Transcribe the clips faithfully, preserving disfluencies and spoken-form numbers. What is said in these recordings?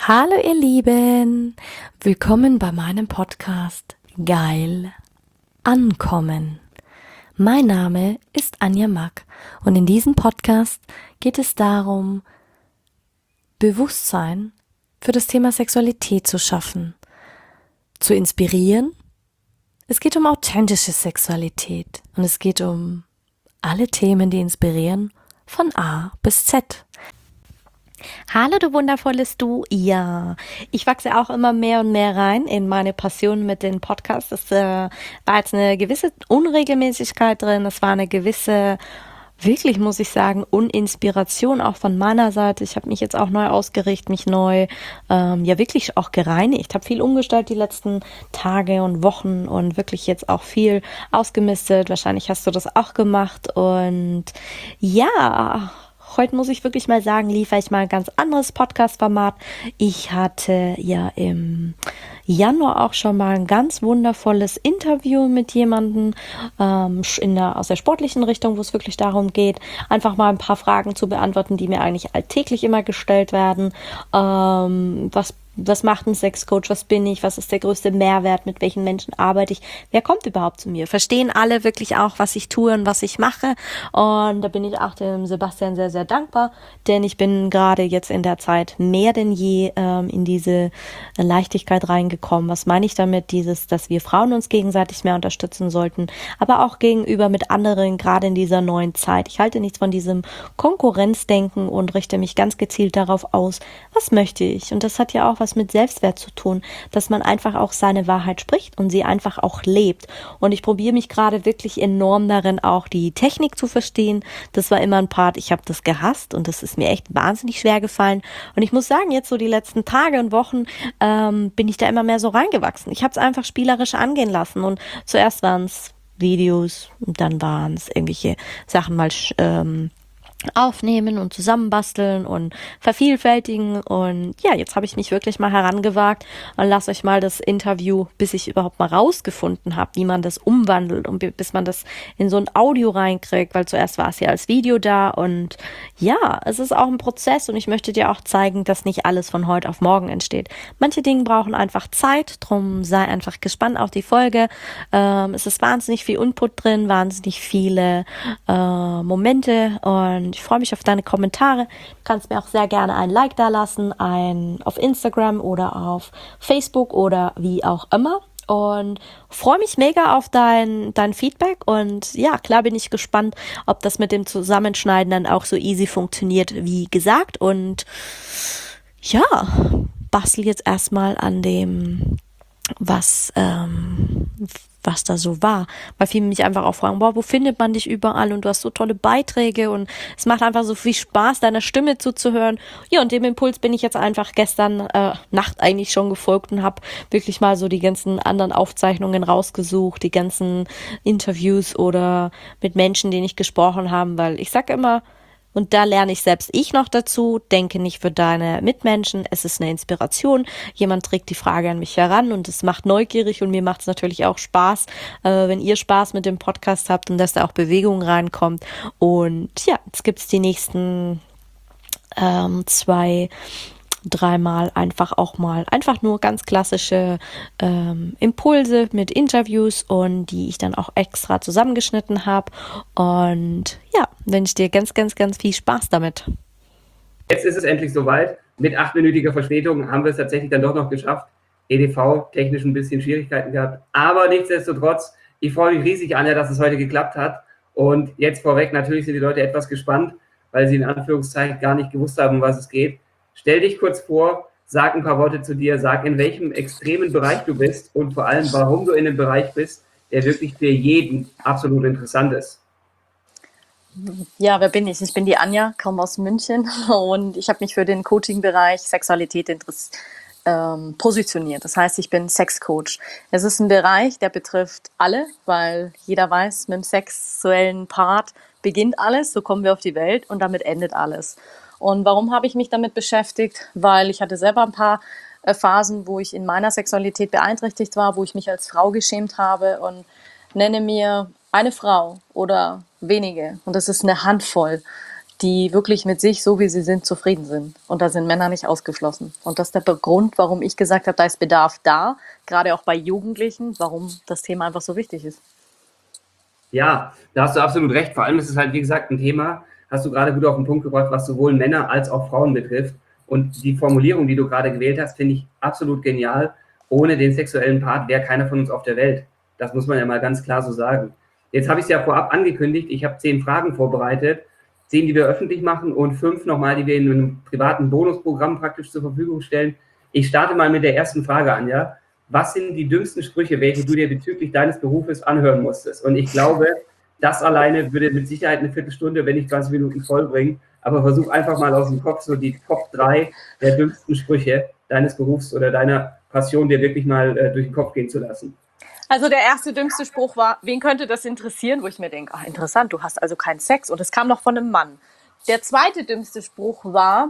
Hallo ihr Lieben, willkommen bei meinem Podcast Geil Ankommen. Mein Name ist Anja Mack und in diesem Podcast geht es darum, Bewusstsein für das Thema Sexualität zu schaffen, zu inspirieren. Es geht um authentische Sexualität und es geht um alle Themen, die inspirieren, von A bis Z. Hallo du wundervolles Du, ja, ich wachse auch immer mehr und mehr rein in meine Passion mit den Podcasts. Es äh, war jetzt eine gewisse Unregelmäßigkeit drin, es war eine gewisse, wirklich muss ich sagen, Uninspiration auch von meiner Seite. Ich habe mich jetzt auch neu ausgerichtet, mich neu, ähm, ja wirklich auch gereinigt, habe viel umgestellt die letzten Tage und Wochen und wirklich jetzt auch viel ausgemistet. Wahrscheinlich hast du das auch gemacht und ja, heute muss ich wirklich mal sagen, liefere ich mal ein ganz anderes Podcast-Format. Ich hatte ja im Januar auch schon mal ein ganz wundervolles Interview mit jemandem ähm, in der, aus der sportlichen Richtung, wo es wirklich darum geht, einfach mal ein paar Fragen zu beantworten, die mir eigentlich alltäglich immer gestellt werden. Ähm, was Was macht ein Sexcoach? Was bin ich? Was ist der größte Mehrwert? Mit welchen Menschen arbeite ich? Wer kommt überhaupt zu mir? Verstehen alle wirklich auch, was ich tue und was ich mache? Und da bin ich auch dem Sebastian sehr, sehr dankbar, denn ich bin gerade jetzt in der Zeit mehr denn je ähm, in diese Leichtigkeit reingekommen. Was meine ich damit? Dieses, dass wir Frauen uns gegenseitig mehr unterstützen sollten, aber auch gegenüber mit anderen, gerade in dieser neuen Zeit. Ich halte nichts von diesem Konkurrenzdenken und richte mich ganz gezielt darauf aus, was möchte ich? Und das hat ja auch was was mit Selbstwert zu tun, dass man einfach auch seine Wahrheit spricht und sie einfach auch lebt. Und ich probiere mich gerade wirklich enorm darin, auch die Technik zu verstehen. Das war immer ein Part, ich habe das gehasst und das ist mir echt wahnsinnig schwer gefallen. Und ich muss sagen, jetzt so die letzten Tage und Wochen ähm, bin ich da immer mehr so reingewachsen. Ich habe es einfach spielerisch angehen lassen und zuerst waren es Videos und dann waren es irgendwelche Sachen mal ähm, aufnehmen und zusammenbasteln und vervielfältigen und ja, jetzt habe ich mich wirklich mal herangewagt und lasse euch mal das Interview, bis ich überhaupt mal rausgefunden habe, wie man das umwandelt und bis man das in so ein Audio reinkriegt, weil zuerst war es ja als Video da und ja, es ist auch ein Prozess und ich möchte dir auch zeigen, dass nicht alles von heute auf morgen entsteht. Manche Dinge brauchen einfach Zeit, drum sei einfach gespannt auf die Folge. Ähm, es ist wahnsinnig viel Input drin, wahnsinnig viele äh, Momente und ich freue mich auf deine Kommentare. Du kannst mir auch sehr gerne ein Like da lassen, ein auf Instagram oder auf Facebook oder wie auch immer. Und freue mich mega auf dein, dein Feedback. Und ja, klar bin ich gespannt, ob das mit dem Zusammenschneiden dann auch so easy funktioniert wie gesagt. Und ja, bastel jetzt erstmal an dem, was, ähm, was da so war. Weil viele mich einfach auch fragen, boah, wo findet man dich überall? Und du hast so tolle Beiträge und es macht einfach so viel Spaß, deiner Stimme zuzuhören. Ja, und dem Impuls bin ich jetzt einfach gestern äh, Nacht eigentlich schon gefolgt und habe wirklich mal so die ganzen anderen Aufzeichnungen rausgesucht, die ganzen Interviews oder mit Menschen, die nicht gesprochen haben, weil ich sag immer, und da lerne ich selbst ich noch dazu, denke nicht für deine Mitmenschen, es ist eine Inspiration. Jemand trägt die Frage an mich heran und es macht neugierig und mir macht es natürlich auch Spaß, äh, wenn ihr Spaß mit dem Podcast habt und dass da auch Bewegung reinkommt. Und ja, jetzt gibt's die nächsten ähm, zwei dreimal einfach auch mal einfach nur ganz klassische ähm, Impulse mit Interviews und die ich dann auch extra zusammengeschnitten habe und ja, wünsche dir ganz, ganz, ganz viel Spaß damit. Jetzt ist es endlich soweit. Mit achtminütiger Verspätung haben wir es tatsächlich dann doch noch geschafft. E D V technisch ein bisschen Schwierigkeiten gehabt, aber nichtsdestotrotz, ich freue mich riesig, Anja, dass es heute geklappt hat und jetzt vorweg, natürlich sind die Leute etwas gespannt, weil sie in Anführungszeichen gar nicht gewusst haben, um was es geht. Stell dich kurz vor, sag ein paar Worte zu dir, sag, in welchem extremen Bereich du bist und vor allem, warum du in einem Bereich bist, der wirklich für jeden absolut interessant ist. Ja, wer bin ich? Ich bin die Anja, komme aus München und ich habe mich für den Coaching-Bereich Sexualität interessiert. Ähm, positioniert. Das heißt, ich bin Sexcoach. Es ist ein Bereich, der betrifft alle, weil jeder weiß, mit dem sexuellen Part beginnt alles, so kommen wir auf die Welt und damit endet alles. Und warum habe ich mich damit beschäftigt? Weil ich hatte selber ein paar äh, Phasen, wo ich in meiner Sexualität beeinträchtigt war, wo ich mich als Frau geschämt habe und nenne mir eine Frau oder wenige, und das ist eine Handvoll, die wirklich mit sich, so wie sie sind, zufrieden sind. Und da sind Männer nicht ausgeschlossen. Und das ist der Grund, warum ich gesagt habe, da ist Bedarf da, gerade auch bei Jugendlichen, warum das Thema einfach so wichtig ist. Ja, da hast du absolut recht. Vor allem ist es halt, wie gesagt, ein Thema, hast du gerade gut auf den Punkt gebracht, was sowohl Männer als auch Frauen betrifft. Und die Formulierung, die du gerade gewählt hast, finde ich absolut genial. Ohne den sexuellen Part wäre keiner von uns auf der Welt. Das muss man ja mal ganz klar so sagen. Jetzt habe ich es ja vorab angekündigt. Ich habe zehn Fragen vorbereitet. Zehn, die wir öffentlich machen und fünf nochmal, die wir in einem privaten Bonusprogramm praktisch zur Verfügung stellen. Ich starte mal mit der ersten Frage, Anja. Was sind die dümmsten Sprüche, welche du dir bezüglich deines Berufes anhören musstest? Und ich glaube, das alleine würde mit Sicherheit eine Viertelstunde, wenn nicht zwanzig Minuten vollbringen. Aber versuch einfach mal aus dem Kopf so die Top drei der dümmsten Sprüche deines Berufs oder deiner Passion dir wirklich mal äh, durch den Kopf gehen zu lassen. Also der erste dümmste Spruch war, wen könnte das interessieren? Wo ich mir denke, ach interessant, du hast also keinen Sex. Und es kam noch von einem Mann. Der zweite dümmste Spruch war,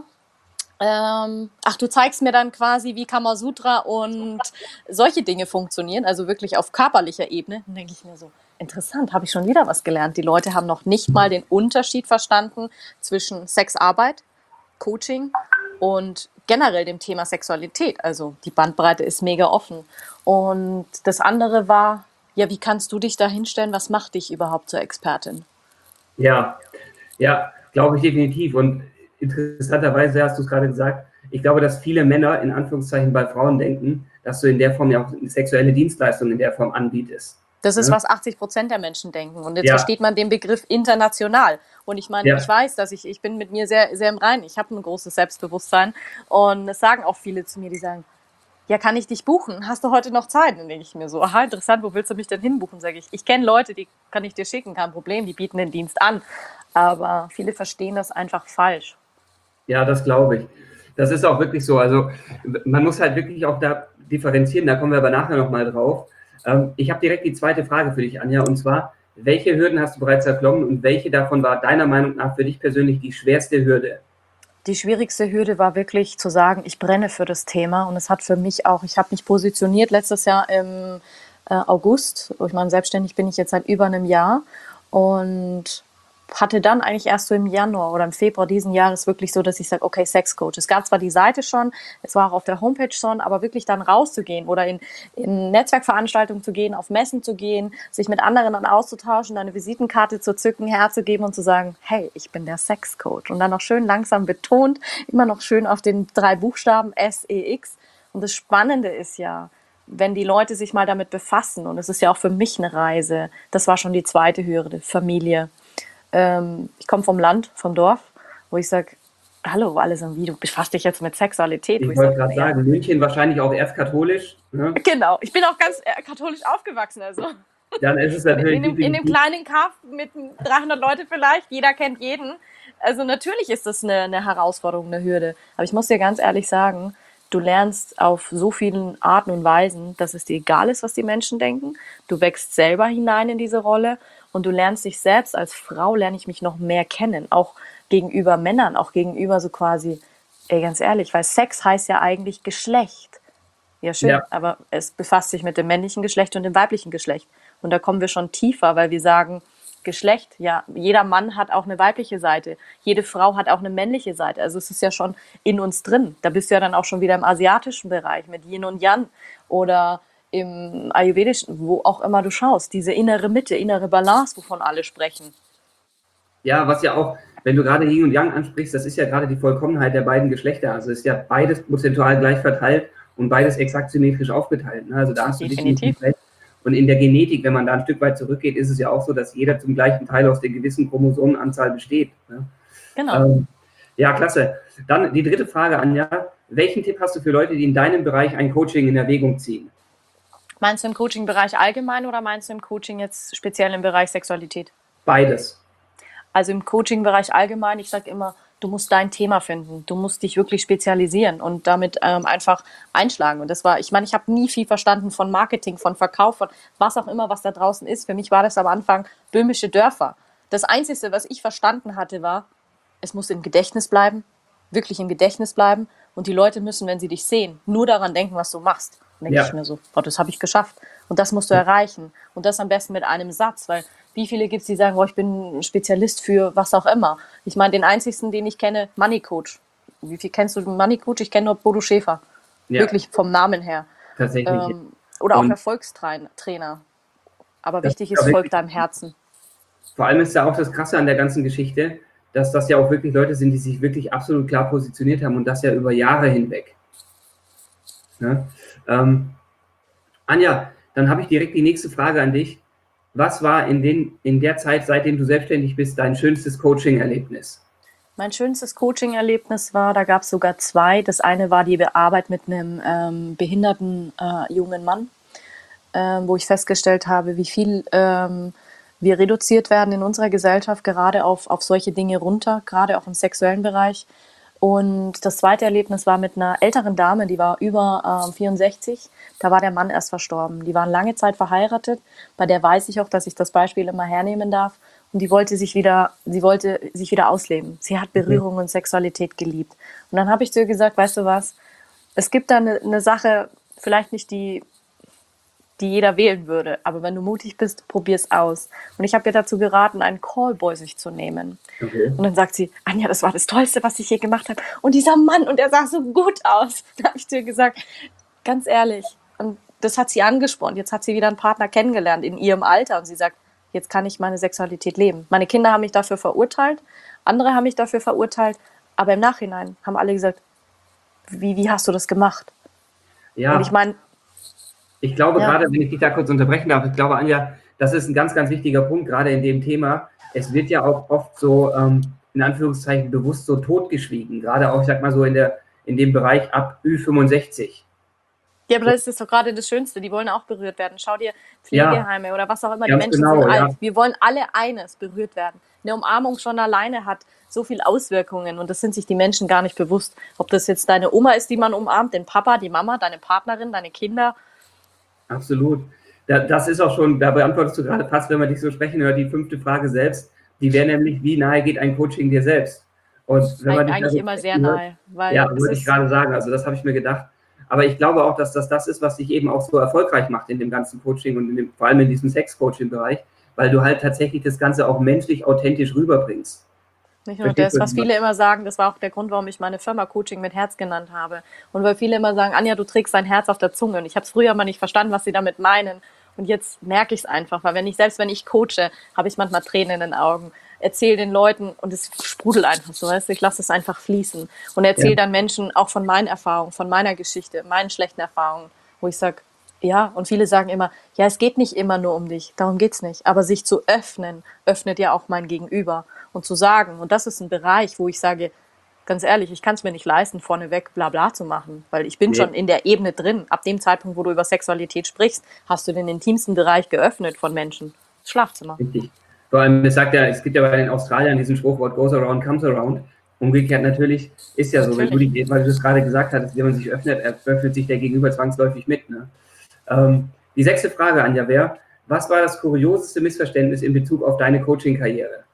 ähm, ach, du zeigst mir dann quasi, wie Kamasutra und solche Dinge funktionieren, also wirklich auf körperlicher Ebene. Dann denke ich mir so, interessant, habe ich schon wieder was gelernt. Die Leute haben noch nicht mal den Unterschied verstanden zwischen Sexarbeit, Coaching und generell dem Thema Sexualität. Also die Bandbreite ist mega offen. Und das andere war, ja, wie kannst du dich da hinstellen? Was macht dich überhaupt zur Expertin? Ja, ja, glaube ich definitiv. Und interessanterweise hast du es gerade gesagt, ich glaube, dass viele Männer in Anführungszeichen bei Frauen denken, dass du in der Form ja auch sexuelle Dienstleistungen in der Form anbietest. Das ist, ja? was achtzig Prozent der Menschen denken. Und jetzt ja. versteht man den Begriff international. Und ich meine, ja. ich weiß, dass ich, ich bin mit mir sehr, sehr im Reinen. Ich habe ein großes Selbstbewusstsein. Und es sagen auch viele zu mir, die sagen, ja, kann ich dich buchen? Hast du heute noch Zeit? Dann denke ich mir so, aha, interessant, wo willst du mich denn hinbuchen? Sage ich, ich kenne Leute, die kann ich dir schicken, kein Problem, die bieten den Dienst an. Aber viele verstehen das einfach falsch. Ja, das glaube ich. Das ist auch wirklich so. Also man muss halt wirklich auch da differenzieren, da kommen wir aber nachher nochmal drauf. Ähm, ich habe direkt die zweite Frage für dich, Anja, und zwar, welche Hürden hast du bereits erklommen und welche davon war deiner Meinung nach für dich persönlich die schwerste Hürde? Die schwierigste Hürde war wirklich zu sagen, ich brenne für das Thema und es hat für mich auch, ich habe mich positioniert letztes Jahr im äh, August, ich meine, selbstständig bin ich jetzt seit über einem Jahr und hatte dann eigentlich erst so im Januar oder im Februar diesen Jahres wirklich so, dass ich sage, okay, Sexcoach. Es gab zwar die Seite schon, es war auch auf der Homepage schon, aber wirklich dann rauszugehen oder in, in Netzwerkveranstaltungen zu gehen, auf Messen zu gehen, sich mit anderen dann auszutauschen, eine Visitenkarte zu zücken, herzugeben und zu sagen, hey, ich bin der Sexcoach. Und dann noch schön langsam betont, immer noch schön auf den drei Buchstaben S E X. Und das Spannende ist ja, wenn die Leute sich mal damit befassen, und es ist ja auch für mich eine Reise, das war schon die zweite Hürde, Familie. Ich komme vom Land, vom Dorf, wo ich sage, hallo, alle sagen, wie, du befasst dich jetzt mit Sexualität. Ich, ich wollte gerade sagen, ja. München wahrscheinlich auch erst katholisch. Ne? Genau, ich bin auch ganz katholisch aufgewachsen. Also. Dann ist es natürlich... In, in, in dem kleinen Kaff mit dreihundert Leute vielleicht, jeder kennt jeden. Also natürlich ist das eine, eine Herausforderung, eine Hürde. Aber ich muss dir ganz ehrlich sagen, du lernst auf so vielen Arten und Weisen, dass es dir egal ist, was die Menschen denken. Du wächst selber hinein in diese Rolle. Und du lernst dich selbst, als Frau lerne ich mich noch mehr kennen, auch gegenüber Männern, auch gegenüber so quasi, ey, ganz ehrlich, weil Sex heißt ja eigentlich Geschlecht. Ja, schön, ja. Aber es befasst sich mit dem männlichen Geschlecht und dem weiblichen Geschlecht. Und da kommen wir schon tiefer, weil wir sagen, Geschlecht, ja, jeder Mann hat auch eine weibliche Seite, jede Frau hat auch eine männliche Seite. Also es ist ja schon in uns drin. Da bist du ja dann auch schon wieder im asiatischen Bereich mit Yin und Yang oder im Ayurvedischen, wo auch immer du schaust, diese innere Mitte, innere Balance, wovon alle sprechen. Ja, was ja auch, wenn du gerade Yin und Yang ansprichst, das ist ja gerade die Vollkommenheit der beiden Geschlechter. Also ist ja beides prozentual gleich verteilt und beides exakt symmetrisch aufgeteilt. Also da hast du definitiv recht. Und in der Genetik, wenn man da ein Stück weit zurückgeht, ist es ja auch so, dass jeder zum gleichen Teil aus der gewissen Chromosomenanzahl besteht. Genau. Ähm, ja, klasse. Dann die dritte Frage, Anja. Welchen Tipp hast du für Leute, die in deinem Bereich ein Coaching in Erwägung ziehen? Meinst du im Coaching-Bereich allgemein oder meinst du im Coaching jetzt speziell im Bereich Sexualität? Beides. Also im Coaching-Bereich allgemein, ich sage immer, du musst dein Thema finden. Du musst dich wirklich spezialisieren und damit ähm, einfach einschlagen. Und das war, ich meine, ich habe nie viel verstanden von Marketing, von Verkauf, von was auch immer, was da draußen ist. Für mich war das am Anfang böhmische Dörfer. Das Einzige, was ich verstanden hatte, war, es muss im Gedächtnis bleiben, wirklich im Gedächtnis bleiben. Und die Leute müssen, wenn sie dich sehen, nur daran denken, was du machst. denke Ja. ich mir so, oh, das habe ich geschafft. Und das musst du erreichen. Und das am besten mit einem Satz, weil wie viele gibt es, die sagen, oh, ich bin ein Spezialist für was auch immer. Ich meine, den einzigsten, den ich kenne, Money Coach. Wie viel kennst du den Money Coach? Ich kenne nur Bodo Schäfer. Ja, Wirklich vom Namen her. tatsächlich. Ähm, oder auch Und Erfolgstrainer. Aber das wichtig ist ist, ja folgt wirklich, deinem Herzen. vor allem ist ja auch das Krasse an der ganzen Geschichte, dass das ja auch wirklich Leute sind, die sich wirklich absolut klar positioniert haben und das ja über Jahre hinweg. Ja? Ähm, Anja, dann habe ich direkt die nächste Frage an dich. Was war in, den, in der Zeit, seitdem du selbstständig bist, dein schönstes Coaching-Erlebnis? Mein schönstes Coaching-Erlebnis war, da gab es sogar zwei. Das eine war die Arbeit mit einem ähm, behinderten äh, jungen Mann, ähm, wo ich festgestellt habe, wie viel ähm, wir reduziert werden in unserer Gesellschaft, gerade auf, auf solche Dinge runter, gerade auch im sexuellen Bereich. Und das zweite Erlebnis war mit einer älteren Dame, die war über ähm, vierundsechzig. Da war der Mann erst verstorben. Die waren lange Zeit verheiratet. Bei der weiß ich auch, dass ich das Beispiel immer hernehmen darf. Und die wollte sich wieder, sie wollte sich wieder ausleben. Sie hat Berührung und Sexualität geliebt. Und dann habe ich zu ihr gesagt, weißt du was, es gibt da eine, eine Sache, vielleicht nicht die, die jeder wählen würde, aber wenn du mutig bist, probier's aus. Und ich habe ihr dazu geraten, einen Callboy sich zu nehmen. Okay. Und dann sagt sie, Anja, das war das Tollste, was ich je gemacht habe. Und dieser Mann, und er sah so gut aus. Da habe ich zu ihr gesagt, ganz ehrlich. Und das hat sie angespornt. Jetzt hat sie wieder einen Partner kennengelernt in ihrem Alter. Und sie sagt, jetzt kann ich meine Sexualität leben. Meine Kinder haben mich dafür verurteilt, andere haben mich dafür verurteilt, aber im Nachhinein haben alle gesagt, wie, wie hast du das gemacht? Ja, Und ich meine, ich glaube ja. gerade, wenn ich dich da kurz unterbrechen darf, ich glaube, Anja, das ist ein ganz, ganz wichtiger Punkt, gerade in dem Thema. Es wird ja auch oft so, ähm, in Anführungszeichen, bewusst so totgeschwiegen, gerade auch, ich sag mal so, in, der, in dem Bereich ab Ü fünfundsechzig. Ja, aber das ist doch gerade das Schönste. Die wollen auch berührt werden. Schau dir Pflegeheime ja. oder was auch immer. Die Ganz Menschen genau, sind alt. ja. Wir wollen alle eines, berührt werden. Eine Umarmung schon alleine hat so viele Auswirkungen und das sind sich die Menschen gar nicht bewusst. Ob das jetzt deine Oma ist, die man umarmt, den Papa, die Mama, deine Partnerin, deine Kinder. Absolut. Da, das ist auch schon, da beantwortest du gerade fast, wenn man dich so sprechen hört, die fünfte Frage selbst. Die wäre nämlich, wie nahe geht ein Coaching dir selbst? Und wenn man dich Eigentlich so immer sehr hört, nahe. Weil ja, es würde ich ist, gerade sagen. Also das habe ich mir gedacht. Aber ich glaube auch, dass das das ist, was dich eben auch so erfolgreich macht in dem ganzen Coaching und in dem, vor allem in diesem Sex-Coaching-Bereich, weil du halt tatsächlich das Ganze auch menschlich authentisch rüberbringst. nicht nur das, was viele immer sagen, das war auch der Grund, warum ich meine Firma Coaching mit Herz genannt habe. Und weil viele immer sagen, Anja, du trägst dein Herz auf der Zunge. Und ich habe es früher mal nicht verstanden, was sie damit meinen. Und jetzt merke ich es einfach, weil wenn ich, selbst wenn ich coache, habe ich manchmal Tränen in den Augen. Erzähle den Leuten und es sprudelt einfach so, weißt du, ich lasse es einfach fließen. Und erzähle ja. dann Menschen auch von meinen Erfahrungen, von meiner Geschichte, meinen schlechten Erfahrungen, wo ich sage, ja, und viele sagen immer, ja, es geht nicht immer nur um dich, darum geht's nicht. Aber sich zu öffnen, öffnet ja auch mein Gegenüber. Und zu sagen, und das ist ein Bereich, wo ich sage, ganz ehrlich, ich kann es mir nicht leisten, vorneweg bla bla zu machen, weil ich bin nee. schon in der Ebene drin. Ab dem Zeitpunkt, wo du über Sexualität sprichst, hast du den intimsten Bereich geöffnet von Menschen. Das Schlafzimmer. Richtig. Vor allem, es sagt ja, es gibt ja bei den Australiern diesen Spruch, what goes around comes around. Umgekehrt natürlich ist ja so, natürlich. wenn du die, weil du das gerade gesagt hattest, wenn man sich öffnet, öffnet sich der Gegenüber zwangsläufig mit. Ne? Ähm, die sechste Frage, Anja, wäre, was war das kurioseste Missverständnis in Bezug auf deine Coaching-Karriere?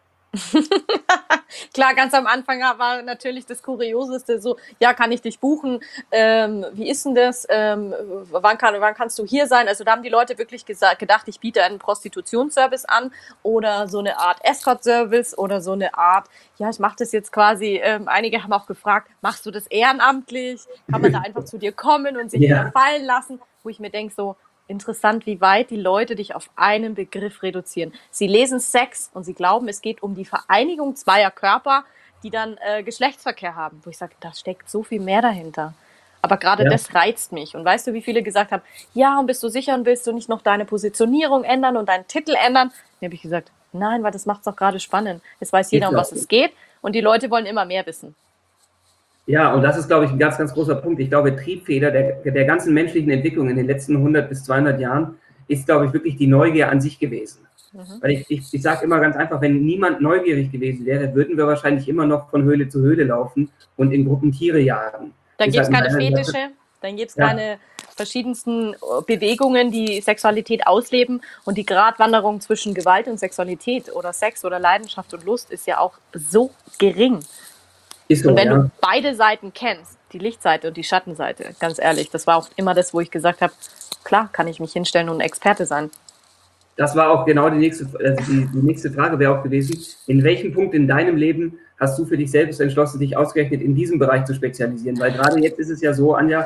Klar, ganz am Anfang war natürlich das Kurioseste so, ja, kann ich dich buchen? Ähm, wie ist denn das? Ähm, wann, kann, wann kannst du hier sein? Also da haben die Leute wirklich gesagt, gedacht, ich biete einen Prostitutionsservice an oder so eine Art Escort-Service oder so eine Art, ja, ich mache das jetzt quasi, ähm, einige haben auch gefragt, machst du das ehrenamtlich? Kann man da einfach zu dir kommen und sich ja. wieder fallen lassen? Wo ich mir denke so, interessant, wie weit die Leute dich auf einen Begriff reduzieren. Sie lesen Sex und sie glauben, es geht um die Vereinigung zweier Körper, die dann äh, Geschlechtsverkehr haben. Wo ich sage, da steckt so viel mehr dahinter. Aber gerade ja. das reizt mich. Und weißt du, wie viele gesagt haben, ja, und bist du sicher und willst du nicht noch deine Positionierung ändern und deinen Titel ändern? Dann habe ich gesagt, nein, weil das macht es auch gerade spannend. Es weiß jeder, um was es geht und die Leute wollen immer mehr wissen. Ja, und das ist, glaube ich, ein ganz, ganz großer Punkt. Ich glaube, Triebfeder der, der ganzen menschlichen Entwicklung in den letzten hundert bis zweihundert Jahren ist, glaube ich, wirklich die Neugier an sich gewesen. Mhm. Weil ich, ich, ich sage immer ganz einfach, wenn niemand neugierig gewesen wäre, würden wir wahrscheinlich immer noch von Höhle zu Höhle laufen und in Gruppen Tiere jagen. Dann gibt es keine Fetische, dann gibt es ja. keine verschiedensten Bewegungen, die Sexualität ausleben. Und die Gratwanderung zwischen Gewalt und Sexualität oder Sex oder Leidenschaft und Lust ist ja auch so gering. Ist so, und wenn ja. du beide Seiten kennst, die Lichtseite und die Schattenseite, ganz ehrlich. Das war auch immer das, wo ich gesagt habe, klar kann ich mich hinstellen und ein Experte sein. Das war auch genau die nächste, also die, die nächste Frage wäre auch gewesen, in welchem Punkt in deinem Leben hast du für dich selbst entschlossen, dich ausgerechnet in diesem Bereich zu spezialisieren? Weil gerade jetzt ist es ja so, Anja,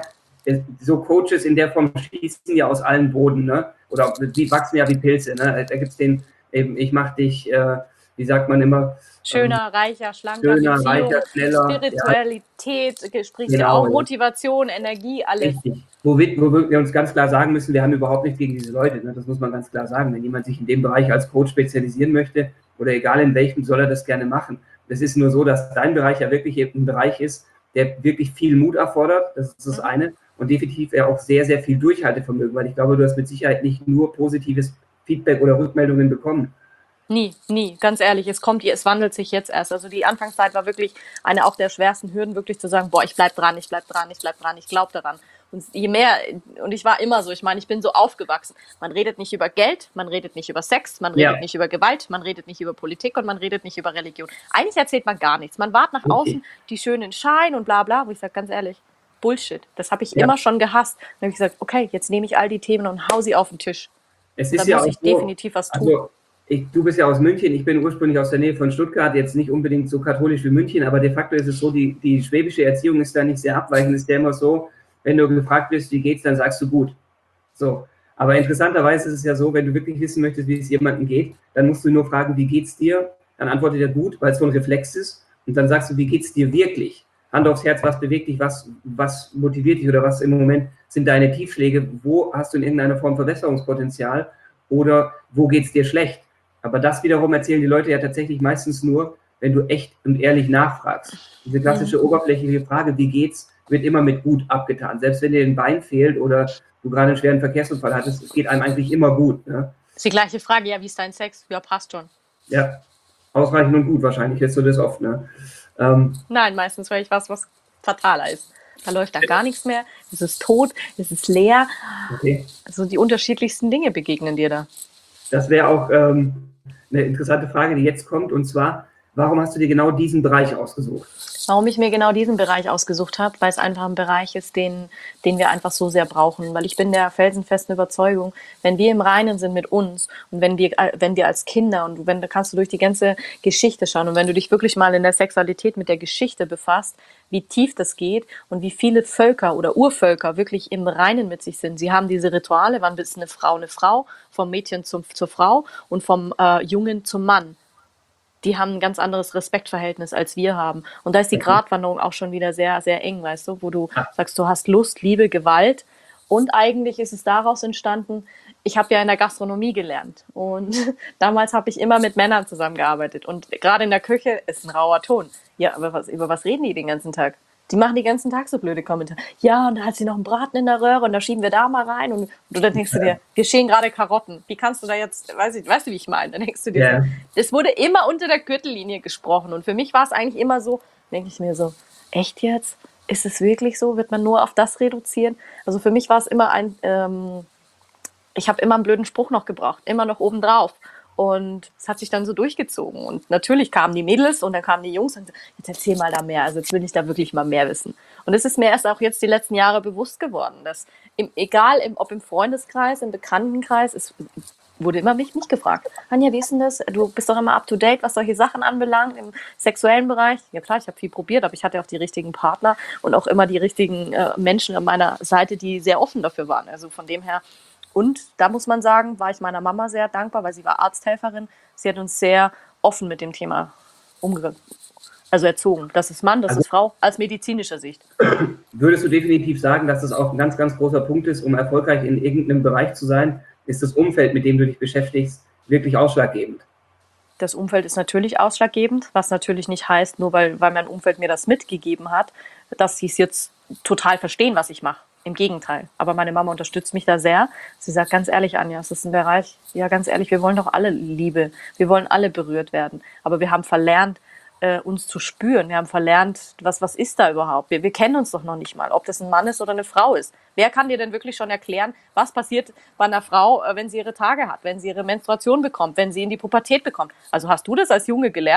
so Coaches in der Form schießen ja aus allen Boden, ne? Oder die wachsen ja wie Pilze, ne? Da gibt es den, eben, ich mach dich, äh, wie sagt man immer? Schöner, ähm, reicher, schlanker, schöner, Beziehung, reicher, schneller, Spiritualität, ja. Sprichst genau, du auch, Motivation, Energie, alles. Richtig. Wo wir, wo wir uns ganz klar sagen müssen, wir haben überhaupt nichts gegen diese Leute, ne? Das muss man ganz klar sagen. Wenn jemand sich in dem Bereich als Coach spezialisieren möchte, oder egal in welchem, soll er das gerne machen. Es ist nur so, dass dein Bereich ja wirklich ein Bereich ist, der wirklich viel Mut erfordert, das ist das mhm. eine, und definitiv ja auch sehr, sehr viel Durchhaltevermögen, weil ich glaube, du hast mit Sicherheit nicht nur positives Feedback oder Rückmeldungen bekommen. Nie, nie, ganz ehrlich, es kommt, es wandelt sich jetzt erst. Also die Anfangszeit war wirklich eine auch der schwersten Hürden, wirklich zu sagen, boah, ich bleib dran, ich bleib dran, ich bleib dran, ich glaube daran. Und je mehr, und ich war immer so, ich meine, ich bin so aufgewachsen. Man redet nicht über Geld, man redet nicht über Sex, man redet ja. nicht über Gewalt, man redet nicht über Politik und man redet nicht über Religion. Eigentlich erzählt man gar nichts. Man wahrt nach okay. außen die schönen Schein und bla bla, wo ich sage, ganz ehrlich, Bullshit. Das habe ich ja. immer schon gehasst. Dann habe ich gesagt, okay, jetzt nehme ich all die Themen und hau sie auf den Tisch. Es ist dann ja muss auch ich so, definitiv was tun. Also Ich, du bist ja aus München, ich bin ursprünglich aus der Nähe von Stuttgart, jetzt nicht unbedingt so katholisch wie München, aber de facto ist es so, die, die schwäbische Erziehung ist da nicht sehr abweichend, ist ja immer so, wenn du gefragt wirst, wie geht's, dann sagst du gut. So. Aber interessanterweise ist es ja so, wenn du wirklich wissen möchtest, wie es jemandem geht, dann musst du nur fragen, wie geht's dir? Dann antwortet er gut, weil es so ein Reflex ist. Und dann sagst du, wie geht's dir wirklich? Hand aufs Herz, was bewegt dich, was, was motiviert dich oder was im Moment sind deine Tiefschläge? Wo hast du in irgendeiner Form Verbesserungspotenzial? Oder wo geht's dir schlecht? Aber das wiederum erzählen die Leute ja tatsächlich meistens nur, wenn du echt und ehrlich nachfragst. Diese klassische oberflächliche Frage, wie geht's, wird immer mit gut abgetan. Selbst wenn dir ein Bein fehlt oder du gerade einen schweren Verkehrsunfall hattest, es geht einem eigentlich immer gut. Ne? Das ist die gleiche Frage, ja, wie ist dein Sex? Ja, passt schon. Ja, ausreichend und gut wahrscheinlich, jetzt so das oft. Ne? Ähm, Nein, meistens höre ich was, was fataler ist. Da läuft da gar nichts mehr, es ist tot, es ist leer. Okay. Also die unterschiedlichsten Dinge begegnen dir da. Das wäre auch ähm, eine interessante Frage, die jetzt kommt, und zwar, warum hast du dir genau diesen Bereich ausgesucht? Warum ich mir genau diesen Bereich ausgesucht habe, weil es einfach ein Bereich ist, den, den wir einfach so sehr brauchen. Weil ich bin der felsenfesten Überzeugung, wenn wir im Reinen sind mit uns und wenn wir, wenn wir als Kinder, und wenn, da kannst du durch die ganze Geschichte schauen, und wenn du dich wirklich mal in der Sexualität mit der Geschichte befasst, wie tief das geht und wie viele Völker oder Urvölker wirklich im Reinen mit sich sind. Sie haben diese Rituale, wann ist eine Frau eine Frau, vom Mädchen zum, zur Frau und vom äh, Jungen zum Mann. Die haben ein ganz anderes Respektverhältnis, als wir haben. Und da ist die Gratwanderung auch schon wieder sehr, sehr eng, weißt du, wo du sagst, du hast Lust, Liebe, Gewalt. Und eigentlich ist es daraus entstanden, ich habe ja in der Gastronomie gelernt. Und damals habe ich immer mit Männern zusammengearbeitet. Und gerade in der Küche ist ein rauer Ton. Ja, aber was, über was reden die den ganzen Tag? Die machen den ganzen Tag so blöde Kommentare. Ja, und da hat sie noch einen Braten in der Röhre und da schieben wir da mal rein. Und, und dann denkst du dir, wir schälen gerade Karotten. Wie kannst du da jetzt, weißt du, weißt du wie ich meine? Dann denkst du dir, yeah. so, es wurde immer unter der Gürtellinie gesprochen. Und für mich war es eigentlich immer so, denke ich mir so, echt jetzt? Ist es wirklich so? Wird man nur auf das reduzieren? Also für mich war es immer ein, ähm, ich habe immer einen blöden Spruch noch gebraucht, immer noch obendrauf. Und es hat sich dann so durchgezogen. Und natürlich kamen die Mädels und dann kamen die Jungs und jetzt erzähl mal da mehr. Also jetzt will ich da wirklich mal mehr wissen. Und es ist mir erst auch jetzt die letzten Jahre bewusst geworden, dass im, egal im, ob im Freundeskreis, im Bekanntenkreis, es wurde immer mich, mich gefragt. Anja, wie ist denn das? Du bist doch immer up to date, was solche Sachen anbelangt im sexuellen Bereich. Ja klar, ich habe viel probiert, aber ich hatte auch die richtigen Partner und auch immer die richtigen äh, Menschen an meiner Seite, die sehr offen dafür waren. Also von dem her. Und da muss man sagen, war ich meiner Mama sehr dankbar, weil sie war Arzthelferin. Sie hat uns sehr offen mit dem Thema umgegangen, also erzogen. Das ist Mann, das also, ist Frau, aus medizinischer Sicht. Würdest du definitiv sagen, dass das auch ein ganz, ganz großer Punkt ist, um erfolgreich in irgendeinem Bereich zu sein? Ist das Umfeld, mit dem du dich beschäftigst, wirklich ausschlaggebend? Das Umfeld ist natürlich ausschlaggebend, was natürlich nicht heißt, nur weil, weil mein Umfeld mir das mitgegeben hat, dass sie es jetzt total verstehen, was ich mache. Im Gegenteil. Aber meine Mama unterstützt mich da sehr. Sie sagt, ganz ehrlich, Anja, es ist ein Bereich, ja, ganz ehrlich, wir wollen doch alle Liebe. Wir wollen alle berührt werden. Aber wir haben verlernt, äh, uns zu spüren. Wir haben verlernt, was, was ist da überhaupt? Wir, wir kennen uns doch noch nicht mal, ob das ein Mann ist oder eine Frau ist. Wer kann dir denn wirklich schon erklären, was passiert bei einer Frau, äh, wenn sie ihre Tage hat, wenn sie ihre Menstruation bekommt, wenn sie in die Pubertät bekommt? Also hast du das als Junge gelernt?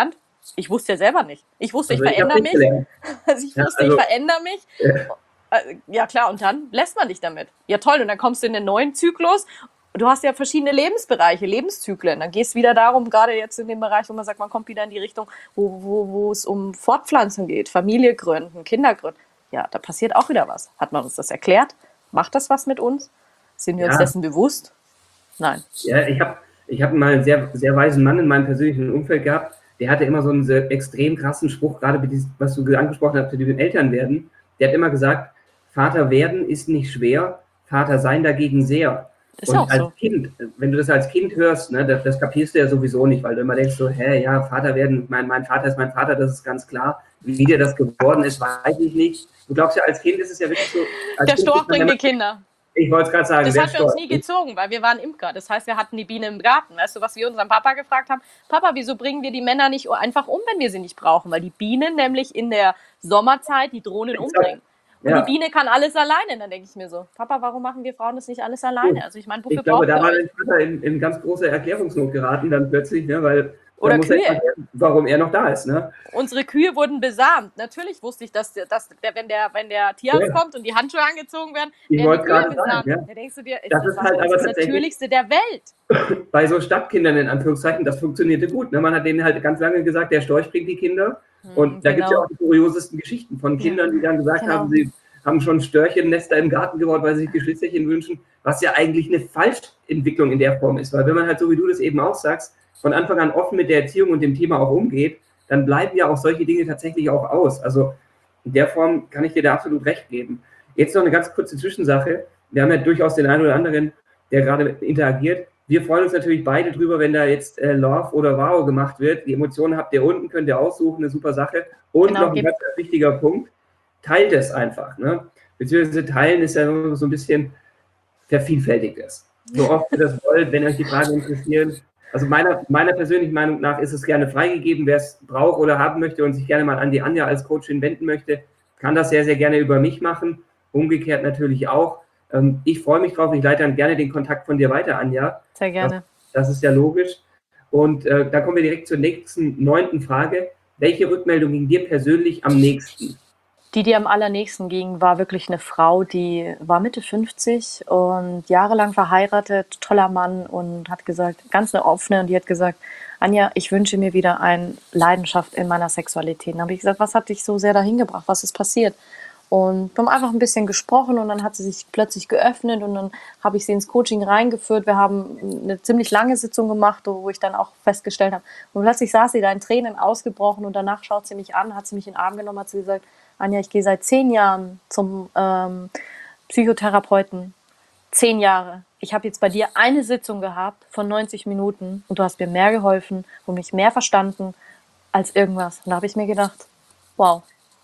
Ich wusste ja selber nicht. Ich wusste, Also ich ich habe verändere nicht mich. gelernt. Also ich Ja, wusste, also, ich verändere mich. ja, Äh, Ja klar, und dann lässt man dich damit. Ja toll, und dann kommst du in den neuen Zyklus. Du hast ja verschiedene Lebensbereiche, Lebenszyklen. Dann geht es wieder darum, gerade jetzt in dem Bereich, wo man sagt, man kommt wieder in die Richtung, wo, wo, wo es um Fortpflanzung geht, Familie gründen, Kinder gründen. Ja, da passiert auch wieder was. Hat man uns das erklärt? Macht das was mit uns? Sind wir uns ja, dessen bewusst? Nein. ja, ich habe ich hab mal einen sehr, sehr weisen Mann in meinem persönlichen Umfeld gehabt, der hatte immer so einen sehr extrem krassen Spruch, gerade mit diesem, was du angesprochen hast, mit dem Elternwerden. Der hat immer gesagt, Vater werden ist nicht schwer, Vater sein dagegen sehr. Ist ja auch Und als so. Kind, wenn du das als Kind hörst, ne, das, das kapierst du ja sowieso nicht, weil du immer denkst so, hä, ja, Vater werden, mein, mein Vater ist mein Vater, das ist ganz klar. Wie dir das geworden ist, weiß ich nicht. Du glaubst ja, als Kind ist es ja wirklich so, als Der Kind Storch ist man bringt ja, die Kinder. ich wollte es gerade sagen, Das der hat für uns Storch. nie gezogen, weil wir waren Imker. Das heißt, wir hatten die Biene im Garten. Weißt du, was wir unseren Papa gefragt haben? Papa, wieso bringen wir die Männer nicht einfach um, wenn wir sie nicht brauchen? Weil die Bienen nämlich in der Sommerzeit die Drohnen umbringen. Und Ja. die Biene kann alles alleine. Dann denke ich mir so, Papa, warum machen wir Frauen das nicht alles alleine? Also ich meine, wofür Ich glaube, braucht da ihr war euch? dein Vater in, in ganz große Erklärungsnot geraten, dann plötzlich, ne, weil Oder dann muss er Kühe. erklären, warum er noch da ist. Ne? Unsere Kühe wurden besamt. Natürlich wusste ich, dass, dass der, wenn, der, wenn der Tierarzt Ja. kommt und die Handschuhe angezogen werden, Ich werden die wollte Kühe gerade sagen, besamt. ja. Da denkst du dir, ist Das das, ist war halt für uns aber das tatsächlich Natürlichste der Welt. bei so Stadtkindern in Anführungszeichen, das funktionierte gut. Ne? Man hat denen halt ganz lange gesagt, der Storch bringt die Kinder. Und Hm, da gibt es ja genau. auch die kuriosesten Geschichten von Kindern, die dann gesagt Genau. haben, sie haben schon Störchennester im Garten gebaut, weil sie sich Geschwisterchen wünschen, was ja eigentlich eine Falschentwicklung in der Form ist. Weil wenn man halt, so wie du das eben auch sagst, von Anfang an offen mit der Erziehung und dem Thema auch umgeht, dann bleiben ja auch solche Dinge tatsächlich auch aus. Also in der Form kann ich dir da absolut recht geben. Jetzt noch eine ganz kurze Zwischensache. Wir haben ja durchaus den einen oder anderen, der gerade interagiert. Wir freuen uns natürlich beide drüber, wenn da jetzt äh, Love oder Wow gemacht wird. Die Emotionen habt ihr unten, könnt ihr aussuchen, eine super Sache. Und Genau, noch ein gibt- ganz, ganz wichtiger Punkt, teilt es einfach. Ne? Beziehungsweise teilen ist ja so ein bisschen vervielfältigtes. So oft ihr das wollt, wenn euch die Fragen interessieren. Also meiner, meiner persönlichen Meinung nach ist es gerne freigegeben, wer es braucht oder haben möchte und sich gerne mal an die Anja als Coachin wenden möchte, kann das sehr, sehr gerne über mich machen. Umgekehrt natürlich auch. Ähm, ich freue mich drauf, ich leite dann gerne den Kontakt von dir weiter, Anja. Sehr gerne. Das, das ist ja logisch. Und äh, da kommen wir direkt zur nächsten, neunten Frage. Welche Rückmeldung ging dir persönlich am nächsten? Die, die am allernächsten ging, war wirklich eine Frau, die war Mitte fünfzig und jahrelang verheiratet, toller Mann und hat gesagt, ganz eine offene, und die hat gesagt, Anja, ich wünsche mir wieder eine Leidenschaft in meiner Sexualität. Dann habe ich gesagt, was hat dich so sehr dahin gebracht? Was ist passiert? Und wir haben einfach ein bisschen gesprochen und dann hat sie sich plötzlich geöffnet und dann habe ich sie ins Coaching reingeführt. Wir haben eine ziemlich lange Sitzung gemacht, wo ich dann auch festgestellt habe. Und plötzlich saß sie da in Tränen ausgebrochen und danach schaut sie mich an, hat sie mich in den Arm genommen, hat sie gesagt, Anja, ich gehe seit zehn Jahren zum ähm, Psychotherapeuten. Zehn Jahre. Ich habe jetzt bei dir eine Sitzung gehabt von neunzig Minuten und du hast mir mehr geholfen und mich mehr verstanden als irgendwas. Und da habe ich mir gedacht, wow.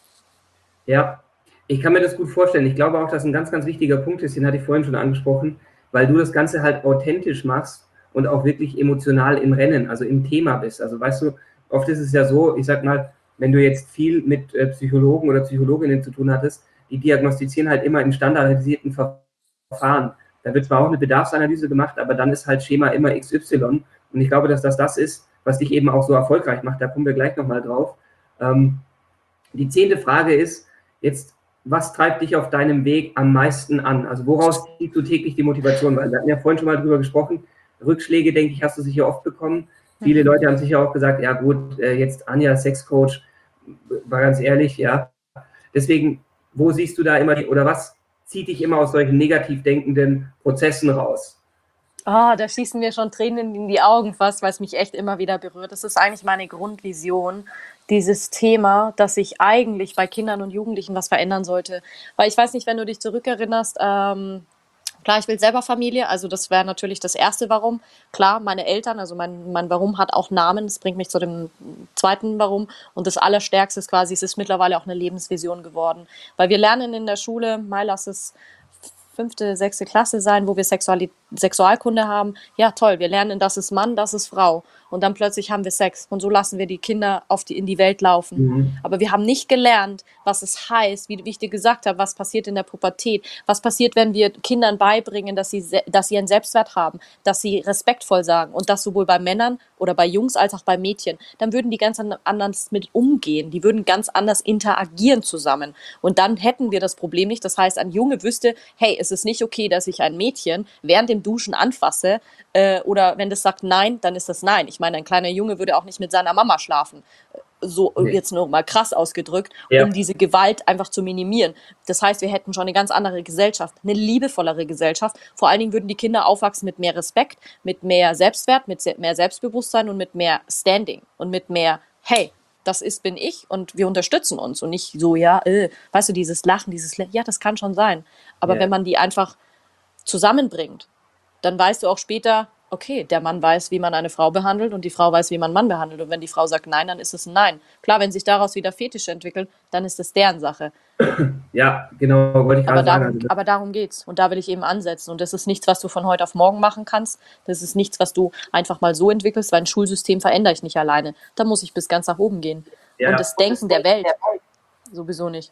Ja, ich kann mir das gut vorstellen. Ich glaube auch, dass ein ganz, ganz wichtiger Punkt ist, den hatte ich vorhin schon angesprochen, weil du das Ganze halt authentisch machst und auch wirklich emotional im Rennen, also im Thema bist. Also weißt du, oft ist es ja so, ich sag mal, wenn du jetzt viel mit äh, Psychologen oder Psychologinnen zu tun hattest, die diagnostizieren halt immer in standardisierten Verfahren. Da wird zwar auch eine Bedarfsanalyse gemacht, aber dann ist halt Schema immer X Y. Und ich glaube, dass das das ist, was dich eben auch so erfolgreich macht. Da kommen wir gleich nochmal drauf. Ähm, die zehnte Frage ist jetzt, was treibt dich auf deinem Weg am meisten an? Also woraus ziehst du täglich die Motivation? Weil wir hatten ja vorhin schon mal drüber gesprochen. Rückschläge, denke ich, hast du sicher oft bekommen. Viele Leute haben sicher auch gesagt, ja gut, jetzt Anja, Sexcoach, war ganz ehrlich, ja. Deswegen, wo siehst du da immer, die, oder was zieht dich immer aus solchen negativ denkenden Prozessen raus? Ah, da schießen mir schon Tränen in die Augen fast, weil es mich echt immer wieder berührt. Das ist eigentlich meine Grundvision, dieses Thema, dass sich eigentlich bei Kindern und Jugendlichen was verändern sollte. Weil ich weiß nicht, wenn du dich zurückerinnerst, ähm, klar, ich will selber Familie, also das wäre natürlich das erste Warum. Klar, meine Eltern, also mein, mein Warum hat auch Namen, das bringt mich zu dem zweiten Warum. Und das Allerstärkste ist quasi, es ist mittlerweile auch eine Lebensvision geworden. Weil wir lernen in der Schule, mal lass es fünfte, sechste Klasse sein, wo wir Sexuali- Sexualkunde haben. Ja, toll, wir lernen, das ist Mann, das ist Frau. und dann plötzlich haben wir Sex und so lassen wir die Kinder auf die, in die Welt laufen. Mhm. Aber wir haben nicht gelernt, was es heißt, wie, wie ich dir gesagt habe, was passiert in der Pubertät, was passiert, wenn wir Kindern beibringen, dass sie, se- dass sie einen Selbstwert haben, dass sie respektvoll sagen und das sowohl bei Männern oder bei Jungs als auch bei Mädchen. Dann würden die ganz an- anders mit umgehen, die würden ganz anders interagieren zusammen und dann hätten wir das Problem nicht. Das heißt, ein Junge wüsste, hey, es ist nicht okay, dass ich ein Mädchen während dem Duschen anfasse äh, oder wenn das sagt nein, dann ist das nein. Ich meine, ein kleiner Junge würde auch nicht mit seiner Mama schlafen. So Nee. jetzt nur mal krass ausgedrückt, Ja. um diese Gewalt einfach zu minimieren. Das heißt, wir hätten schon eine ganz andere Gesellschaft, eine liebevollere Gesellschaft. Vor allen Dingen würden die Kinder aufwachsen mit mehr Respekt, mit mehr Selbstwert, mit se- mehr Selbstbewusstsein und mit mehr Standing und mit mehr, hey, das ist, bin ich und wir unterstützen uns und nicht so, ja, äh, weißt du, dieses Lachen, dieses, Lä- ja, das kann schon sein. Aber Ja. wenn man die einfach zusammenbringt, dann weißt du auch später, okay, der Mann weiß, wie man eine Frau behandelt und die Frau weiß, wie man einen Mann behandelt. Und wenn die Frau sagt Nein, dann ist es ein Nein. Klar, wenn sich daraus wieder Fetische entwickeln, dann ist es deren Sache. Ja, genau, wollte ich Aber gerade sagen. darum, Also, aber darum geht's. Und da will ich eben ansetzen. Und das ist nichts, was du von heute auf morgen machen kannst. Das ist nichts, was du einfach mal so entwickelst, weil ein Schulsystem verändere ich nicht alleine. Da muss ich bis ganz nach oben gehen. ja. Und das Denken der Welt sowieso nicht.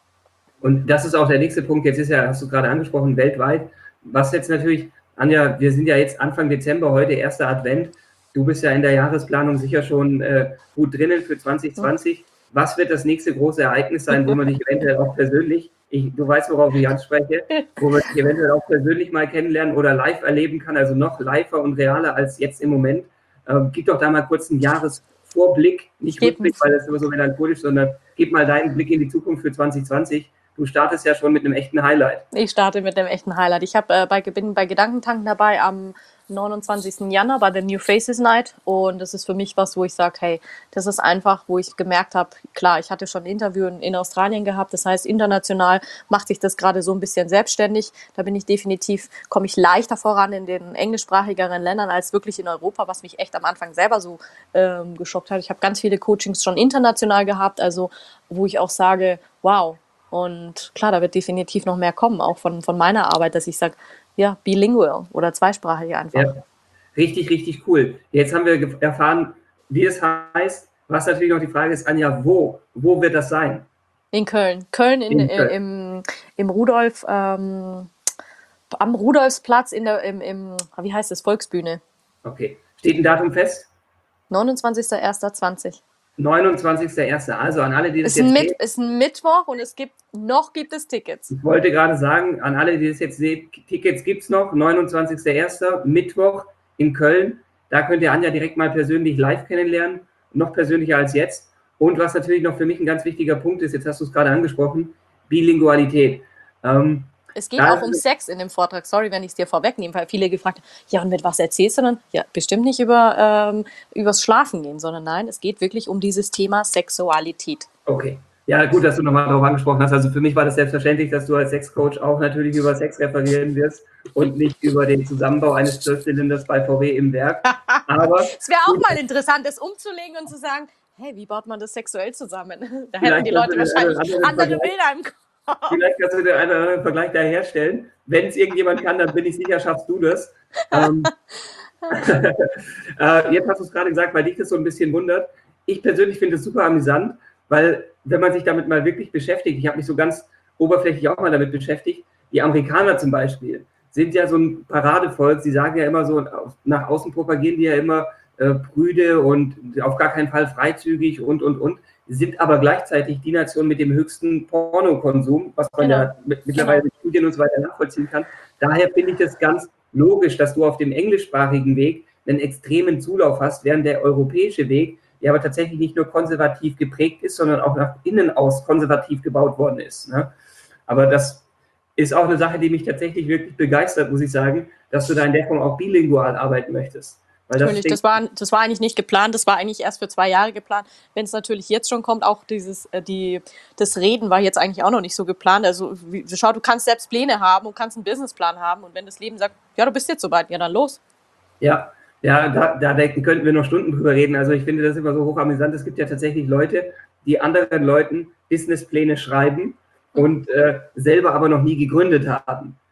Und das ist auch der nächste Punkt. Jetzt ist ja, hast du gerade angesprochen, weltweit. Was jetzt natürlich, Anja, wir sind ja jetzt Anfang Dezember, heute erster Advent. Du bist ja in der Jahresplanung sicher schon äh, gut drinnen für zwanzig zwanzig. Was wird das nächste große Ereignis sein, wo man dich eventuell auch persönlich, ich, du weißt, worauf ich anspreche, wo man dich eventuell auch persönlich mal kennenlernen oder live erleben kann, also noch liver und realer als jetzt im Moment. Ähm, gib doch da mal kurz einen Jahresvorblick, nicht Gib- Rückblick, weil das ist immer so melancholisch, sondern gib mal deinen Blick in die Zukunft für zwanzig zwanzig. Du startest ja schon mit einem echten Highlight. Ich starte mit dem echten Highlight. Ich hab, äh, bei, bin bei Gedankentanken dabei am neunundzwanzigsten Januar bei der New Faces Night und das ist für mich was, wo ich sage, hey, das ist einfach, wo ich gemerkt habe, klar, ich hatte schon ein Interview in, in Australien gehabt, das heißt, international macht sich das gerade so ein bisschen selbstständig. Da bin ich definitiv, komme ich leichter voran in den englischsprachigeren Ländern als wirklich in Europa, was mich echt am Anfang selber so ähm, geschockt hat. Ich habe ganz viele Coachings schon international gehabt, also wo ich auch sage, wow. Und klar, da wird definitiv noch mehr kommen, auch von, von meiner Arbeit, dass ich sage, ja, bilingual oder zweisprachig einfach. Ja, richtig, richtig cool. Jetzt haben wir ge- erfahren, wie es heißt. Was natürlich noch die Frage ist, Anja, wo? Wo wird das sein? In Köln. Köln, in, In Köln. äh, im, im Rudolf, ähm, am Rudolfsplatz in der, im, im, wie heißt das, Volksbühne. Okay. Steht ein Datum fest? neunundzwanzigster erster zwanzig. neunundzwanzigster erster Also an alle, die das Ist ein, jetzt Mit, sehen, ist ein Mittwoch und es gibt, noch gibt es Tickets. ich wollte gerade sagen, an alle, die das jetzt sehen, Tickets gibt es noch, neunundzwanzigster erster Mittwoch in Köln. Da könnt ihr Anja direkt mal persönlich live kennenlernen, noch persönlicher als jetzt. Und was natürlich noch für mich ein ganz wichtiger Punkt ist, jetzt hast du es gerade angesprochen, Bilingualität. Ähm, Es geht Da auch um ist- Sex in dem Vortrag. Sorry, wenn ich es dir vorwegnehme, weil viele gefragt haben, ja, und mit was erzählst du dann? Ja, bestimmt nicht über ähm, übers Schlafen gehen, sondern nein, es geht wirklich um dieses Thema Sexualität. Okay. Ja, gut, dass du nochmal darauf angesprochen hast. Also für mich war das selbstverständlich, dass du als Sexcoach auch natürlich über Sex referieren wirst und nicht über den Zusammenbau eines Zwölfzylinders bei V W im Werk. Aber Es wäre auch mal interessant, das umzulegen und zu sagen, hey, wie baut man das sexuell zusammen? Da hätten Vielleicht die Leute kannst du den wahrscheinlich einen oder anderen andere Vergleich- Bilder im Kopf. vielleicht kannst du den einen oder anderen Vergleich da herstellen. Wenn es irgendjemand kann, dann bin ich sicher, schaffst du das. Ähm, äh, jetzt hast du es gerade gesagt, weil dich das so ein bisschen wundert. Ich persönlich finde es super amüsant, weil wenn man sich damit mal wirklich beschäftigt, ich habe mich so ganz oberflächlich auch mal damit beschäftigt, die Amerikaner zum Beispiel sind ja so ein Paradevolk, sie sagen ja immer so, nach außen propagieren die ja immer äh, prüde und auf gar keinen Fall freizügig und, und, und, sind aber gleichzeitig die Nation mit dem höchsten Pornokonsum, was man Genau. ja mit, mittlerweile mit Studien und so weiter nachvollziehen kann. Daher finde ich das ganz logisch, dass du auf dem englischsprachigen Weg einen extremen Zulauf hast, während der europäische Weg ja aber tatsächlich nicht nur konservativ geprägt ist, sondern auch nach innen aus konservativ gebaut worden ist. Ne? Aber das ist auch eine Sache, die mich tatsächlich wirklich begeistert, muss ich sagen, dass du da in der Form auch bilingual arbeiten möchtest. Weil Natürlich, steht- das war, das war eigentlich nicht geplant, das war eigentlich erst für zwei Jahre geplant. Wenn es natürlich jetzt schon kommt, auch dieses, äh, die, das Reden war jetzt eigentlich auch noch nicht so geplant. Also wie, schau, du kannst selbst Pläne haben und kannst einen Businessplan haben und wenn das Leben sagt, ja, du bist jetzt soweit, ja dann los. Ja, ja, da, da denken, könnten wir noch Stunden drüber reden. Also ich finde das immer so hochamüsant. Es gibt ja tatsächlich Leute, die anderen Leuten Businesspläne schreiben und äh, selber aber noch nie gegründet haben.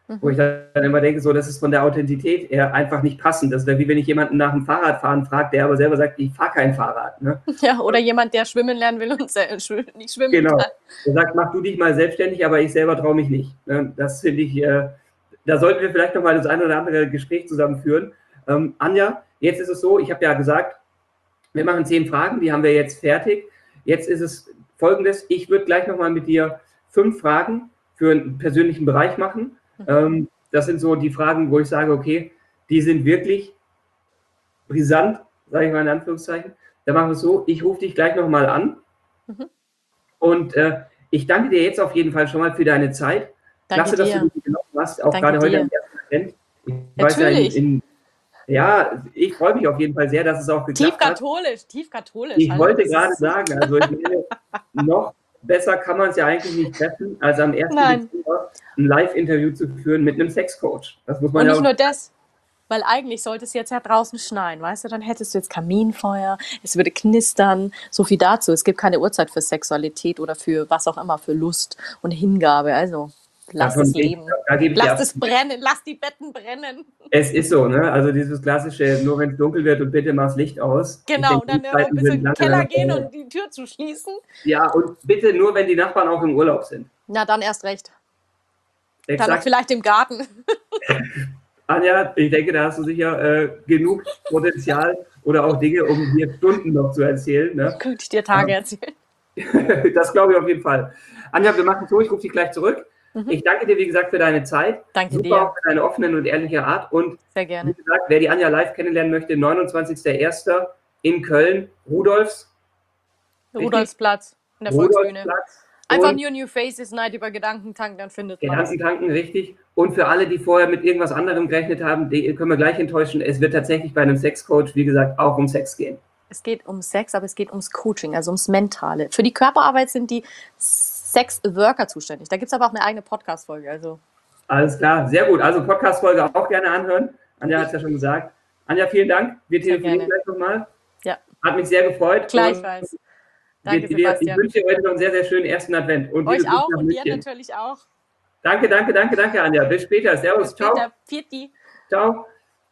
wo ich dann immer denke, so, das ist von der Authentizität her einfach nicht passend. Das wäre wie wenn ich jemanden nach dem Fahrradfahren frage, der aber selber sagt, ich fahre kein Fahrrad. Ne? Ja, oder jemand, der schwimmen lernen will und se- schw- nicht schwimmen Genau. kann. Der sagt, mach du dich mal selbstständig, aber ich selber traue mich nicht. Ne? Das finde ich, äh, da sollten wir vielleicht nochmal das ein oder andere Gespräch zusammenführen. Ähm, Anja, jetzt ist es so, ich habe ja gesagt, wir machen zehn Fragen, die haben wir jetzt fertig. Jetzt ist es Folgendes, ich würde gleich nochmal mit dir fünf Fragen für einen persönlichen Bereich machen. Mhm. Ähm, das sind so die Fragen, wo ich sage, okay, die sind wirklich brisant, sage ich mal in Anführungszeichen. Da machen wir es so, ich rufe dich gleich nochmal an. Mhm. Und äh, ich danke dir jetzt auf jeden Fall schon mal für deine Zeit. Danke Klasse, dir. dass du dich genommen hast, auch Danke gerade heute dir. am ersten Advent. Ich Natürlich. weiß ja, in, in, ja, ich freue mich auf jeden Fall sehr, dass es auch geklappt Tief katholisch, hat. tief katholisch. Ich Hallo, wollte das gerade ist- sagen, also ich meine, noch besser kann man es ja eigentlich nicht treffen, als am ersten Nein. Dezember ein Live-Interview zu führen mit einem Sexcoach. Das muss man Und ja nicht auch. nur das, weil eigentlich sollte es jetzt ja draußen schneien, weißt du, dann hättest du jetzt Kaminfeuer, es würde knistern, so viel dazu. Es gibt keine Uhrzeit für Sexualität oder für was auch immer, für Lust und Hingabe. Also lass Davon es gehe ich- leben, da gebe ich dir lass es absolut- brennen, lass die Betten brennen. Es ist so, ne? Also dieses klassische, nur wenn es dunkel wird und bitte mach's Licht aus. Ich Genau, denke, und dann die noch ein Zeiten bisschen sind in den lange, Keller lange gehen vorbei. und die Tür zu schließen. Ja, und bitte nur, wenn die Nachbarn auch im Urlaub sind. Na, dann erst recht. Dann noch Exakt. vielleicht im Garten. Anja, ich denke, da hast du sicher äh, genug Potenzial oder auch Dinge, um dir Stunden noch zu erzählen. Ne? Könnte ich dir Tage erzählen. Das glaube ich auf jeden Fall. Anja, wir machen so, ich rufe dich gleich zurück. Mhm. Ich danke dir, wie gesagt, für deine Zeit. Danke Super dir. auch für deine offene und ehrliche Art. Und Sehr gerne. wie gesagt, wer die Anja live kennenlernen möchte, neunundzwanzigster erster in Köln, Rudolfs. Rudolfsplatz in der Volksbühne. Rudolfsplatz. Einfach Und New New Faces Night über Gedankentanken, dann findet man es. Gedankentanken, richtig. Und für alle, die vorher mit irgendwas anderem gerechnet haben, die können wir gleich enttäuschen. Es wird tatsächlich bei einem Sexcoach, wie gesagt, auch um Sex gehen. Es geht um Sex, aber es geht ums Coaching, also ums Mentale. Für die Körperarbeit sind die Sex-Worker zuständig. Da gibt es aber auch eine eigene Podcast-Folge. Also. Alles klar, sehr gut. Also Podcast-Folge auch gerne anhören. Anja hat es ja schon gesagt. Anja, vielen Dank. Wir telefonieren gleich nochmal. Ja. Hat mich sehr gefreut. Gleichfalls. Und Danke, wir, wir, Sebastian. Ich wünsche dir heute noch einen sehr, sehr schönen ersten Advent. Und euch liebe Grüße auch nach und dir München. natürlich auch. Danke, danke, danke, danke, Anja. Bis später. Servus. Bis später. Ciao. Vierti. Ciao.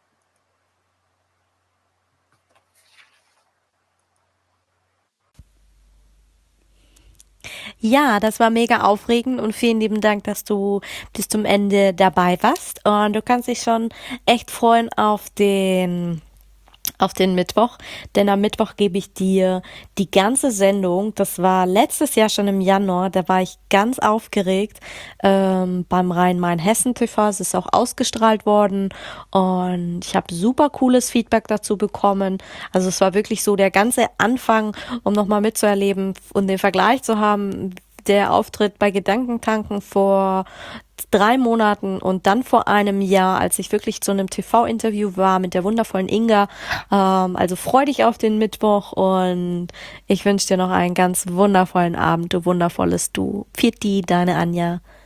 Ja, das war mega aufregend und vielen lieben Dank, dass du bis zum Ende dabei warst. Und du kannst dich schon echt freuen auf den auf den Mittwoch, denn am Mittwoch gebe ich dir die ganze Sendung. Das war letztes Jahr schon im Januar, da war ich ganz aufgeregt ähm, beim Rhein-Main-Hessen-T V. Es ist auch ausgestrahlt worden und ich habe super cooles Feedback dazu bekommen. Also es war wirklich so der ganze Anfang, um nochmal mitzuerleben und den Vergleich zu haben, der Auftritt bei Gedankentanken vor drei Monaten und dann vor einem Jahr, als ich wirklich zu einem T V-Interview war mit der wundervollen Inga. Ähm, also freu dich auf den Mittwoch und ich wünsche dir noch einen ganz wundervollen Abend, du wundervolles Du. Pfiat, deine Anja.